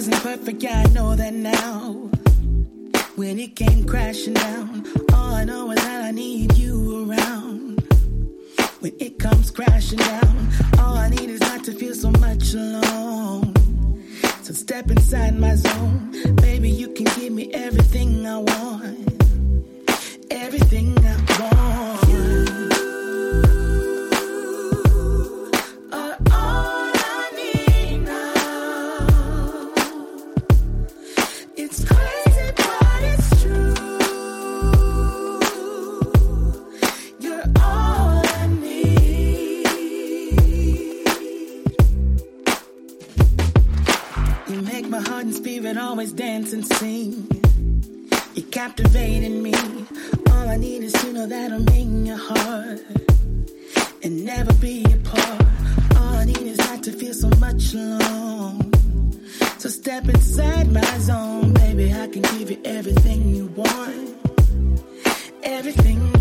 wasn't perfect, yeah, I know that now. When it came crashing down, all I know is that I need you around. When it comes crashing down, all I need is not to feel so much alone. So step inside my zone, baby, you can give me everything I want. Everything I want. You are all I need now. It's crazy, but it's true. You're all I need. You make my heart and spirit always dance and sing. You're captivating me. All I need is to know that I'm in your heart and never be apart. All I need is not to feel so much alone. So step inside my zone, baby. I can give you everything you want, everything.